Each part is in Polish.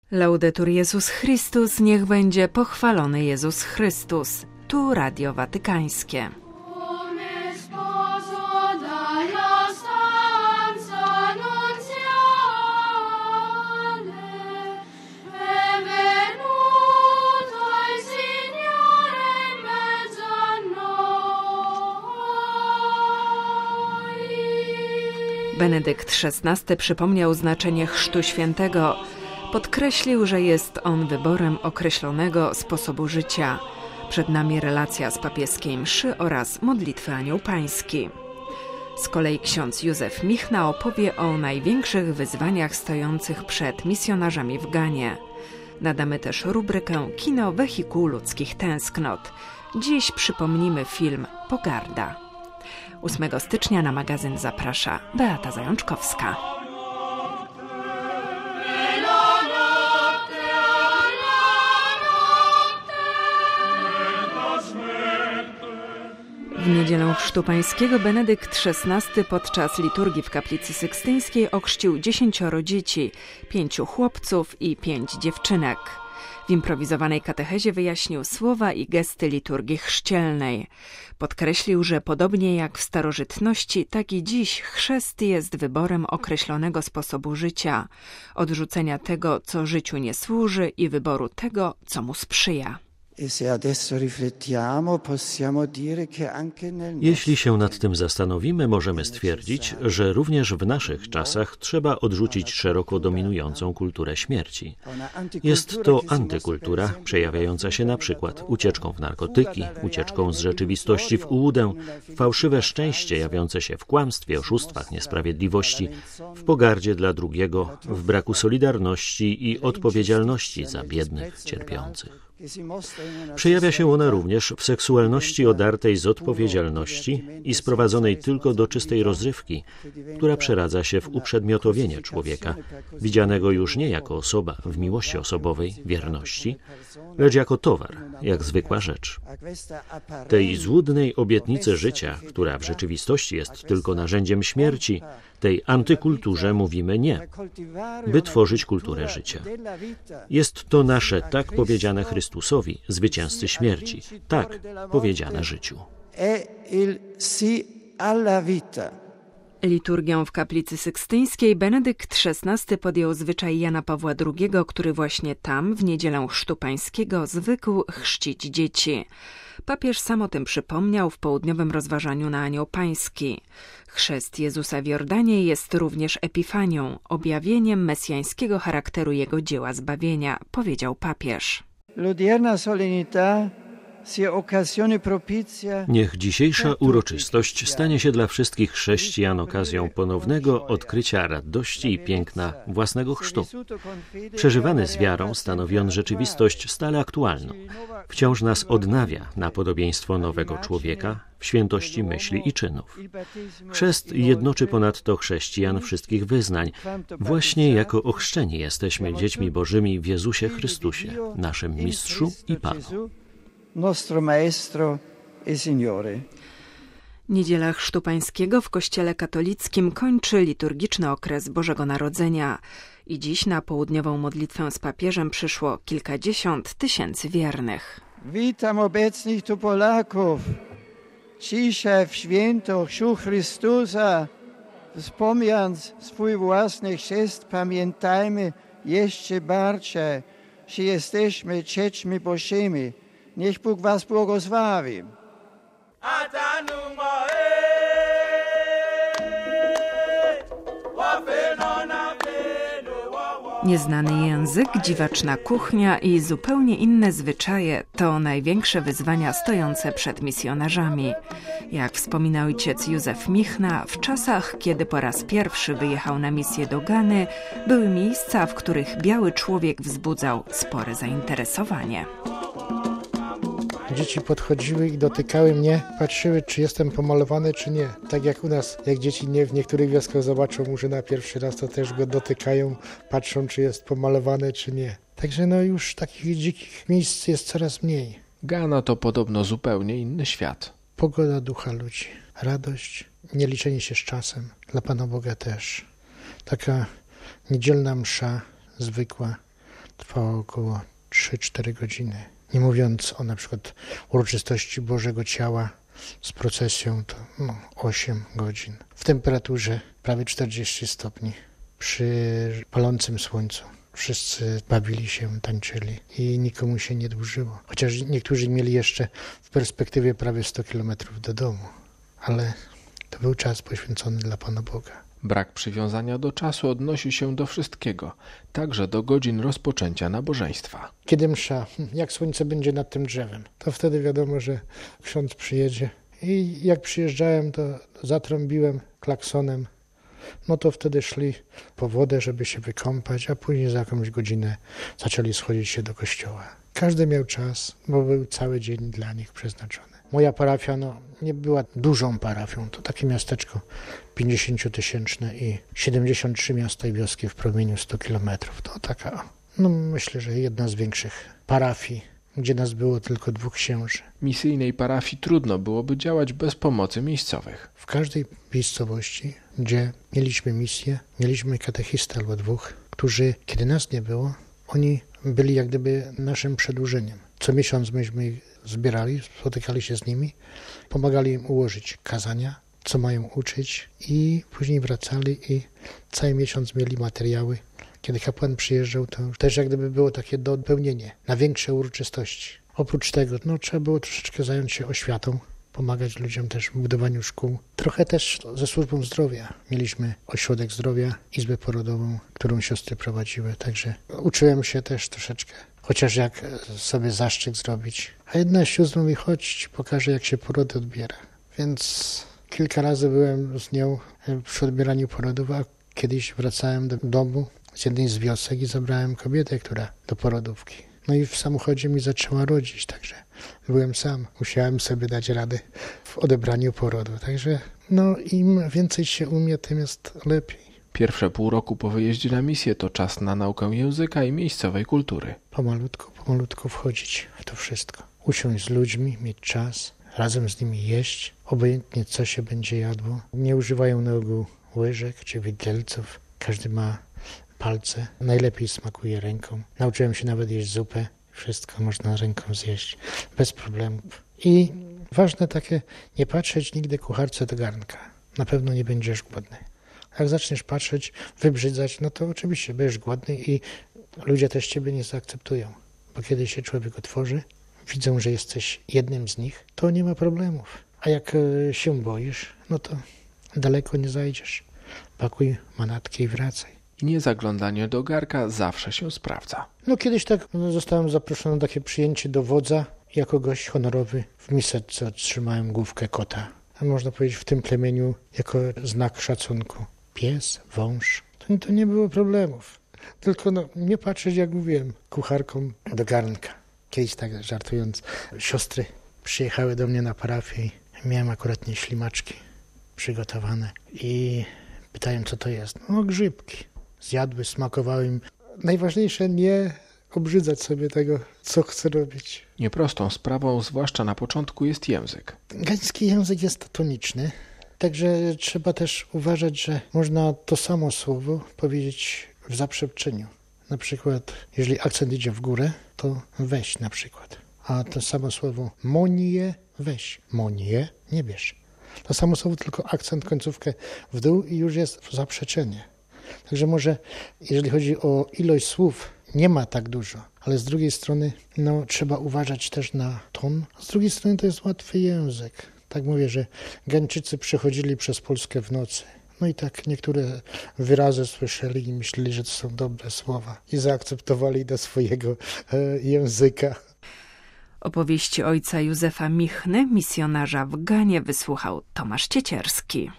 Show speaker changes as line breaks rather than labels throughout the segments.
Laudetur Jezus Chrystus, niech będzie pochwalony Jezus Chrystus. Tu Radio Watykańskie. Benedykt XVI przypomniał znaczenie Chrztu Świętego. Podkreślił, że jest on wyborem określonego sposobu życia. Przed nami relacja z papieskiej mszy oraz modlitwy Anioł Pański. Z kolei ksiądz Józef Michna opowie o największych wyzwaniach stojących przed misjonarzami w Ganie. Nadamy też rubrykę Kino wehikuł ludzkich tęsknot. Dziś przypomnimy film Pogarda. 8 stycznia na magazyn zaprasza Beata Zajączkowska. W niedzielę Chrztu Pańskiego Benedykt XVI podczas liturgii w kaplicy sykstyńskiej ochrzcił 10 dzieci, 5 chłopców i 5 dziewczynek. W improwizowanej katechezie wyjaśnił słowa i gesty liturgii chrzcielnej. Podkreślił, że podobnie jak w starożytności, tak i dziś chrzest jest wyborem określonego sposobu życia, odrzucenia tego, co życiu nie służy i wyboru tego, co mu sprzyja.
Jeśli się nad tym zastanowimy, możemy stwierdzić, że również w naszych czasach trzeba odrzucić szeroko dominującą kulturę śmierci. Jest to antykultura przejawiająca się na przykład ucieczką w narkotyki, ucieczką z rzeczywistości w ułudę, fałszywe szczęście jawiące się w kłamstwie, oszustwach, niesprawiedliwości, w pogardzie dla drugiego, w braku solidarności i odpowiedzialności za biednych, cierpiących. Przejawia się ona również w seksualności odartej z odpowiedzialności i sprowadzonej tylko do czystej rozrywki, która przeradza się w uprzedmiotowienie człowieka, widzianego już nie jako osoba w miłości osobowej, wierności, lecz jako towar, jak zwykła rzecz. Tej złudnej obietnicy życia, która w rzeczywistości jest tylko narzędziem śmierci, tej antykulturze mówimy nie, by tworzyć kulturę życia. Jest to nasze tak powiedziane Chrystusowi, zwycięzcy śmierci, tak powiedziane życiu.
Liturgię w kaplicy sykstyńskiej Benedykt XVI podjął zwyczaj Jana Pawła II, który właśnie tam, w niedzielę Chrztu Pańskiego, zwykł chrzcić dzieci. Papież sam o tym przypomniał w południowym rozważaniu na Anioł Pański. Chrzest Jezusa w Jordanie jest również epifanią, objawieniem mesjańskiego charakteru Jego dzieła zbawienia, powiedział papież.
Niech dzisiejsza uroczystość stanie się dla wszystkich chrześcijan okazją ponownego odkrycia radości i piękna własnego chrztu. Przeżywany z wiarą stanowi on rzeczywistość stale aktualną. Wciąż nas odnawia na podobieństwo nowego człowieka w świętości myśli i czynów. Chrzest jednoczy ponadto chrześcijan wszystkich wyznań. Właśnie jako ochrzczeni jesteśmy dziećmi Bożymi w Jezusie Chrystusie, naszym Mistrzu i Panu.
Nostro Maestro e Signore.
Niedziela Chrztu Pańskiego w Kościele katolickim kończy liturgiczny okres Bożego Narodzenia i dziś na południową modlitwę z papieżem przyszło kilkadziesiąt tysięcy wiernych.
Witam obecnych tu Polaków. Dzisiaj w święto Chrztu Chrystusa, wspomniając swój własny chrzest, pamiętajmy jeszcze bardziej, że jesteśmy dziećmi Bożymi. Niech Bóg was błogosławi.
Nieznany język, dziwaczna kuchnia i zupełnie inne zwyczaje to największe wyzwania stojące przed misjonarzami. Jak wspomina ojciec Józef Michna, w czasach, kiedy po raz pierwszy wyjechał na misję do Gany, były miejsca, w których biały człowiek wzbudzał spore zainteresowanie.
Dzieci podchodziły i dotykały mnie, patrzyły, czy jestem pomalowany, czy nie. Tak jak u nas, jak dzieci w niektórych wioskach zobaczą murzy na pierwszy raz, to też go dotykają, patrzą, czy jest pomalowany, czy nie. Także już takich dzikich miejsc jest coraz mniej.
Gana to podobno zupełnie inny świat.
Pogoda ducha ludzi, radość, nieliczenie się z czasem, dla Pana Boga też. Taka niedzielna msza, zwykła, trwało około 3-4 godziny. Nie mówiąc o na przykład uroczystości Bożego Ciała z procesją, to 8 godzin. W temperaturze prawie 40 stopni przy palącym słońcu. Wszyscy bawili się, tańczyli i nikomu się nie dłużyło. Chociaż niektórzy mieli jeszcze w perspektywie prawie 100 kilometrów do domu. Ale to był czas poświęcony dla Pana Boga.
Brak przywiązania do czasu odnosi się do wszystkiego, także do godzin rozpoczęcia nabożeństwa.
Kiedy msza, jak słońce będzie nad tym drzewem, to wtedy wiadomo, że ksiądz przyjedzie. I jak przyjeżdżałem, to zatrąbiłem klaksonem. No to wtedy szli po wodę, żeby się wykąpać, a później za jakąś godzinę zaczęli schodzić się do kościoła. Każdy miał czas, bo był cały dzień dla nich przeznaczony. Moja parafia nie była dużą parafią, to takie miasteczko 50-tysięczne i 73 miasta i wioski w promieniu 100 kilometrów. To taka, myślę, że jedna z większych parafii, gdzie nas było tylko 2 księży.
Misyjnej parafii trudno byłoby działać bez pomocy miejscowych.
W każdej miejscowości, gdzie mieliśmy misję, mieliśmy katechistę albo 2, którzy, kiedy nas nie było, oni byli jak gdyby naszym przedłużeniem. Co miesiąc myśmy ich zbierali, spotykali się z nimi, pomagali im ułożyć kazania, co mają uczyć i później wracali i cały miesiąc mieli materiały. Kiedy kapłan przyjeżdżał, to też jak gdyby było takie dopełnienie na większe uroczystości. Oprócz tego trzeba było troszeczkę zająć się oświatą, pomagać ludziom też w budowaniu szkół. Trochę też ze służbą zdrowia. Mieliśmy ośrodek zdrowia, izbę porodową, którą siostry prowadziły, także uczyłem się też troszeczkę. Chociaż jak sobie zaszczyt zrobić. A jedna z sióstr mówi, chodź, pokażę jak się porody odbiera. Więc kilka razy byłem z nią przy odbieraniu porodów, a kiedyś wracałem do domu z jednej z wiosek i zabrałem kobietę, która do porodówki. No i w samochodzie mi zaczęła rodzić, także byłem sam. Musiałem sobie dać radę w odebraniu porodu. Także im więcej się umie, tym jest lepiej.
Pierwsze pół roku po wyjeździe na misję to czas na naukę języka i miejscowej kultury.
Pomalutku wchodzić w to wszystko. Usiąść z ludźmi, mieć czas, razem z nimi jeść, obojętnie co się będzie jadło. Nie używają na ogół łyżek czy widelców. Każdy ma palce. Najlepiej smakuje ręką. Nauczyłem się nawet jeść zupę. Wszystko można ręką zjeść bez problemów. I ważne takie, nie patrzeć nigdy kucharce do garnka. Na pewno nie będziesz głodny. Jak zaczniesz patrzeć, wybrzydzać, to oczywiście będziesz głodny i ludzie też ciebie nie zaakceptują. Bo kiedy się człowiek otworzy, widzą, że jesteś jednym z nich, to nie ma problemów. A jak się boisz, to daleko nie zajdziesz. Pakuj manatki i wracaj.
I niezaglądanie do garnka zawsze się sprawdza.
Kiedyś tak zostałem zaproszony na takie przyjęcie do wodza. Jako gość honorowy w miseczce otrzymałem główkę kota. A można powiedzieć w tym plemieniu jako znak szacunku. Pies, wąż, to nie było problemów. Tylko nie patrzeć, jak mówiłem, kucharkom do garnka. Kiedyś tak żartując, siostry przyjechały do mnie na parafię i miałem akurat ślimaczki przygotowane i pytałem, co to jest. Grzybki. Zjadły, smakowały im. Najważniejsze nie obrzydzać sobie tego, co chcę robić.
Nieprostą sprawą, zwłaszcza na początku, jest język.
Gański język jest toniczny, także trzeba też uważać, że można to samo słowo powiedzieć w zaprzeczeniu. Na przykład, jeżeli akcent idzie w górę, to weź na przykład. A to samo słowo monie, weź. Monie, nie bierz. To samo słowo, tylko akcent, końcówkę w dół i już jest zaprzeczenie. Także może, jeżeli chodzi o ilość słów, nie ma tak dużo, ale z drugiej strony trzeba uważać też na ton. Z drugiej strony to jest łatwy język. Tak mówię, że Gańczycy przechodzili przez Polskę w nocy. I tak niektóre wyrazy słyszeli i myśleli, że to są dobre słowa i zaakceptowali do swojego języka.
Opowieści ojca Józefa Michny, misjonarza w Ganie, wysłuchał Tomasz Ciecierski.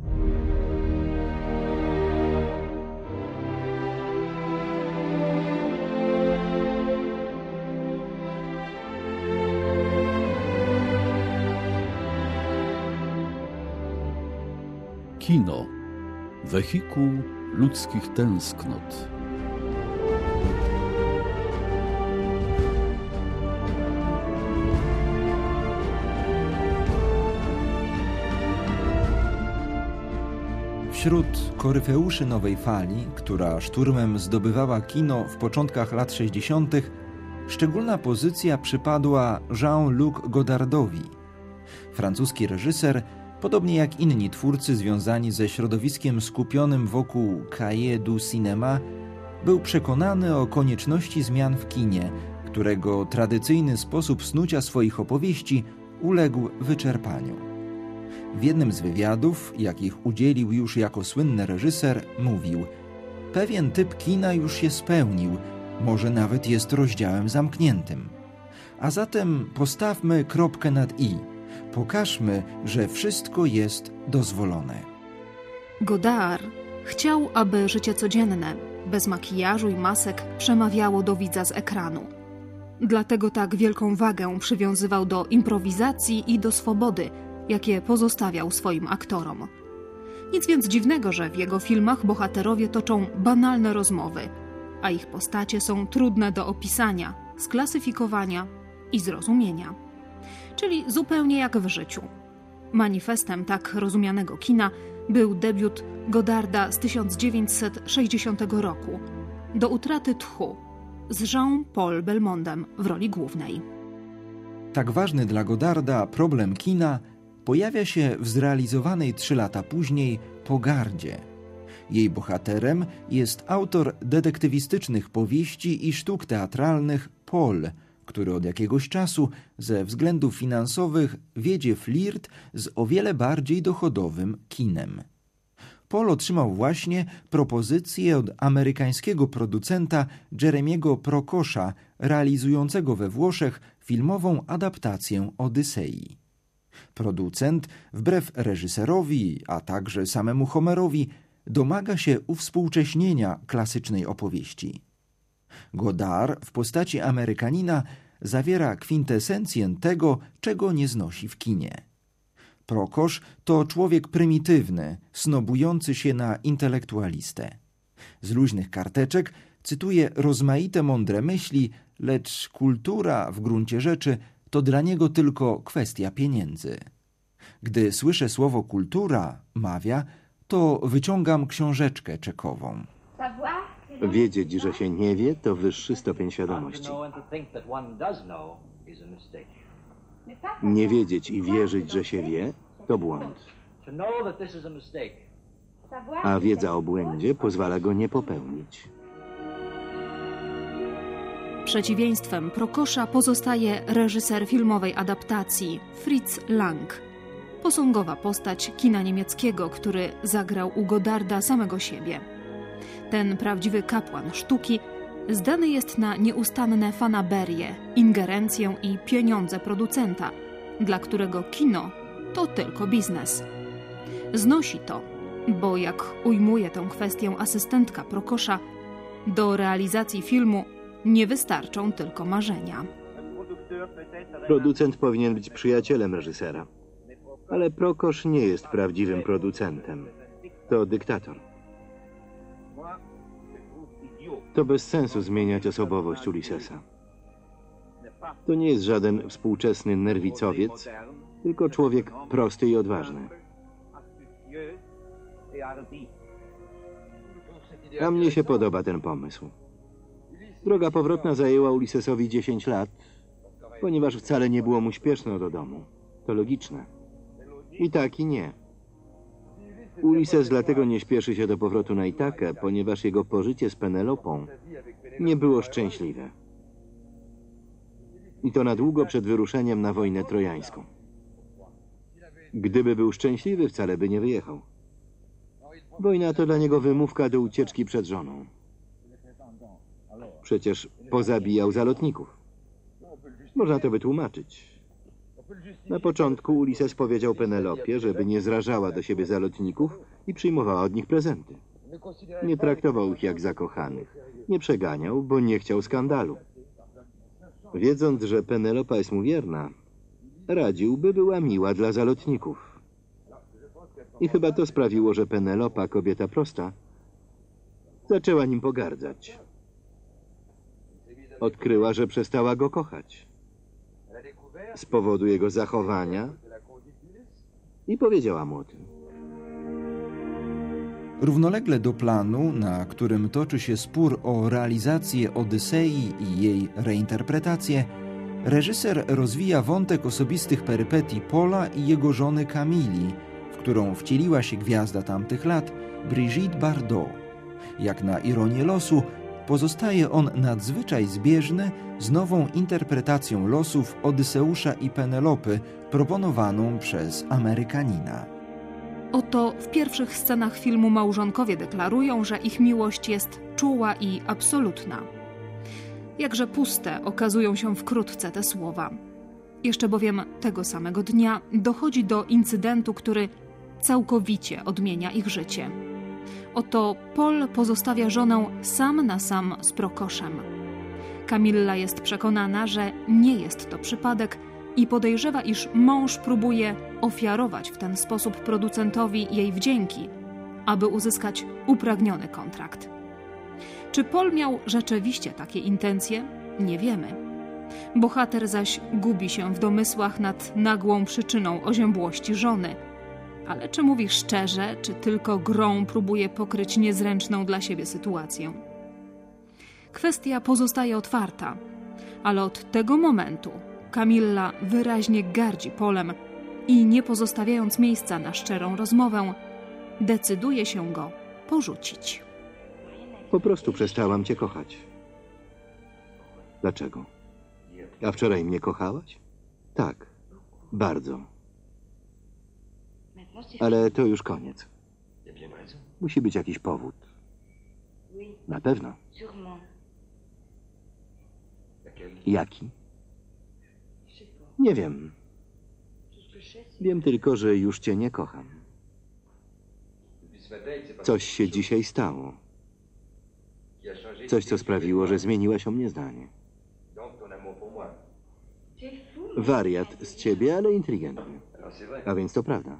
Kino. Wehikuł ludzkich tęsknot.
Wśród koryfeuszy nowej fali, która szturmem zdobywała kino w początkach lat 60., szczególna pozycja przypadła Jean-Luc Godardowi. Francuski reżyser, podobnie jak inni twórcy związani ze środowiskiem skupionym wokół Cahiers du Cinéma, był przekonany o konieczności zmian w kinie, którego tradycyjny sposób snucia swoich opowieści uległ wyczerpaniu. W jednym z wywiadów, jakich udzielił już jako słynny reżyser, mówił: pewien typ kina już się spełnił, może nawet jest rozdziałem zamkniętym. A zatem postawmy kropkę nad i. Pokażmy, że wszystko jest dozwolone.
Godard chciał, aby życie codzienne, bez makijażu i masek, przemawiało do widza z ekranu. Dlatego tak wielką wagę przywiązywał do improwizacji i do swobody, jakie pozostawiał swoim aktorom. Nic więc dziwnego, że w jego filmach bohaterowie toczą banalne rozmowy, a ich postacie są trudne do opisania, sklasyfikowania i zrozumienia. Czyli zupełnie jak w życiu. Manifestem tak rozumianego kina był debiut Godarda z 1960 roku, Do utraty tchu, z Jean-Paul Belmondem w roli głównej.
Tak ważny dla Godarda problem kina pojawia się w zrealizowanej 3 lata później Pogardzie. Jej bohaterem jest autor detektywistycznych powieści i sztuk teatralnych Paul, który od jakiegoś czasu ze względów finansowych wiedzie flirt z o wiele bardziej dochodowym kinem. Paul otrzymał właśnie propozycję od amerykańskiego producenta Jeremiego Procosza, realizującego we Włoszech filmową adaptację Odysei. Producent, wbrew reżyserowi, a także samemu Homerowi, domaga się uwspółcześnienia klasycznej opowieści. Godard w postaci Amerykanina zawiera kwintesencję tego, czego nie znosi w kinie. Prokosz to człowiek prymitywny, snobujący się na intelektualistę. Z luźnych karteczek cytuje rozmaite mądre myśli, lecz kultura w gruncie rzeczy to dla niego tylko kwestia pieniędzy. Gdy słyszę słowo kultura, mawia, to wyciągam książeczkę czekową.
Wiedzieć, że się nie wie, to wyższy stopień świadomości. Nie wiedzieć i wierzyć, że się wie, to błąd. A wiedza o błędzie pozwala go nie popełnić.
Przeciwieństwem Procosza pozostaje reżyser filmowej adaptacji Fritz Lang, posągowa postać kina niemieckiego, który zagrał u Godarda samego siebie. Ten prawdziwy kapłan sztuki zdany jest na nieustanne fanaberie, ingerencję i pieniądze producenta, dla którego kino to tylko biznes. Znosi to, bo jak ujmuje tę kwestię asystentka Procosza, do realizacji filmu nie wystarczą tylko marzenia.
Producent powinien być przyjacielem reżysera. Ale Prokosz nie jest prawdziwym producentem. To dyktator. To bez sensu zmieniać osobowość Ulyssesa. To nie jest żaden współczesny nerwicowiec, tylko człowiek prosty i odważny. A mnie się podoba ten pomysł. Droga powrotna zajęła Ulyssesowi 10 lat, ponieważ wcale nie było mu śpieszno do domu. To logiczne. I tak i nie. Ulysses dlatego nie śpieszy się do powrotu na Itakę, ponieważ jego pożycie z Penelopą nie było szczęśliwe. I to na długo przed wyruszeniem na wojnę trojańską. Gdyby był szczęśliwy, wcale by nie wyjechał. Wojna to dla niego wymówka do ucieczki przed żoną. Przecież pozabijał zalotników. Można to wytłumaczyć. Na początku Ulysses powiedział Penelopie, żeby nie zrażała do siebie zalotników i przyjmowała od nich prezenty. Nie traktował ich jak zakochanych. Nie przeganiał, bo nie chciał skandalu. Wiedząc, że Penelopa jest mu wierna, radził, by była miła dla zalotników. I chyba to sprawiło, że Penelopa, kobieta prosta, zaczęła nim pogardzać. Odkryła, że przestała go kochać z powodu jego zachowania i powiedziała mu o tym.
Równolegle do planu, na którym toczy się spór o realizację Odysei i jej reinterpretację, reżyser rozwija wątek osobistych perypetii Paula i jego żony Camilli, w którą wcieliła się gwiazda tamtych lat, Brigitte Bardot. Jak na ironię losu, pozostaje on nadzwyczaj zbieżny z nową interpretacją losów Odyseusza i Penelopy proponowaną przez Amerykanina.
Oto w pierwszych scenach filmu małżonkowie deklarują, że ich miłość jest czuła i absolutna. Jakże puste okazują się wkrótce te słowa. Jeszcze bowiem tego samego dnia dochodzi do incydentu, który całkowicie odmienia ich życie. Oto Paul pozostawia żonę sam na sam z Prokoszem. Camilla jest przekonana, że nie jest to przypadek i podejrzewa, iż mąż próbuje ofiarować w ten sposób producentowi jej wdzięki, aby uzyskać upragniony kontrakt. Czy Paul miał rzeczywiście takie intencje? Nie wiemy. Bohater zaś gubi się w domysłach nad nagłą przyczyną oziębłości żony. Ale czy mówi szczerze, czy tylko grą próbuje pokryć niezręczną dla siebie sytuację? Kwestia pozostaje otwarta, ale od tego momentu Camilla wyraźnie gardzi Paulem i nie pozostawiając miejsca na szczerą rozmowę, decyduje się go porzucić.
Po prostu przestałam cię kochać. Dlaczego? A wczoraj mnie kochałaś? Tak, bardzo. Ale to już koniec. Musi być jakiś powód. Na pewno. Jaki? Nie wiem. Wiem tylko, że już cię nie kocham. Coś się dzisiaj stało. Coś, co sprawiło, że zmieniłaś o mnie zdanie. Wariat z ciebie, ale inteligentny. A więc to prawda.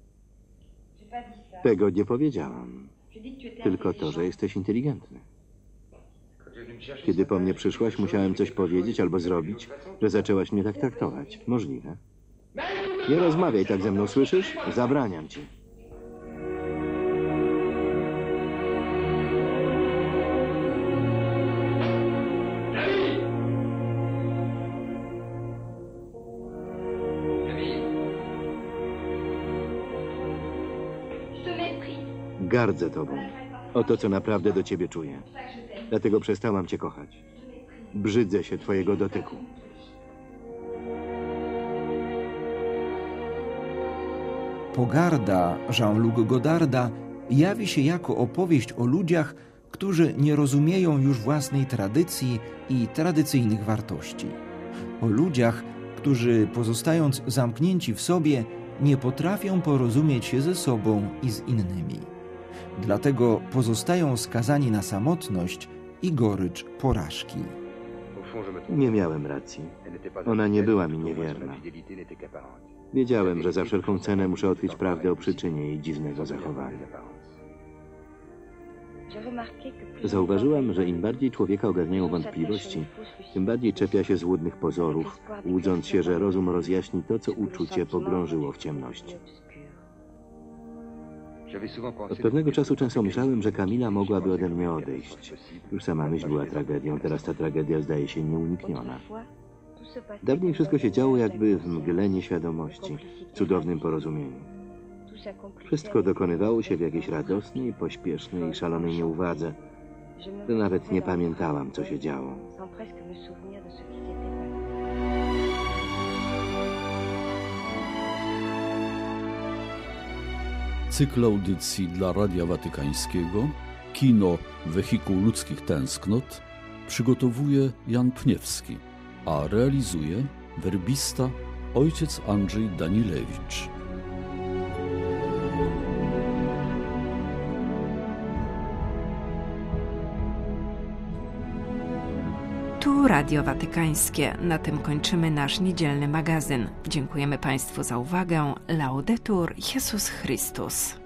Tego nie powiedziałam. Tylko to, że jesteś inteligentny. Kiedy po mnie przyszłaś, musiałem coś powiedzieć albo zrobić, że zaczęłaś mnie tak traktować. Możliwe. Nie rozmawiaj tak ze mną, słyszysz? Zabraniam ci. Gardzę tobą. O to, co naprawdę do ciebie czuję. Dlatego przestałam cię kochać. Brzydzę się twojego dotyku.
Pogarda Jean-Luc Godarda jawi się jako opowieść o ludziach, którzy nie rozumieją już własnej tradycji i tradycyjnych wartości. O ludziach, którzy pozostając zamknięci w sobie, nie potrafią porozumieć się ze sobą i z innymi. Dlatego pozostają skazani na samotność i gorycz porażki.
Nie miałem racji. Ona nie była mi niewierna. Wiedziałem, że za wszelką cenę muszę odkryć prawdę o przyczynie jej dziwnego zachowania. Zauważyłam, że im bardziej człowieka ogarniają wątpliwości, tym bardziej czepia się złudnych pozorów, łudząc się, że rozum rozjaśni to, co uczucie pogrążyło w ciemności. Od pewnego czasu często myślałem, że Camilla mogłaby ode mnie odejść. Już sama myśl była tragedią, teraz ta tragedia zdaje się nieunikniona. Dawniej wszystko się działo jakby w mgle nieświadomości, w cudownym porozumieniu. Wszystko dokonywało się w jakiejś radosnej, pośpiesznej i szalonej nieuwadze, że nawet nie pamiętałam, co się działo.
Cykl audycji dla Radia Watykańskiego Kino Wehikuł Ludzkich Tęsknot przygotowuje Jan Pniewski, a realizuje werbista ojciec Andrzej Danilewicz.
Tu Radio Watykańskie. Na tym kończymy nasz niedzielny magazyn. Dziękujemy Państwu za uwagę. Laudetur Jesus Christus.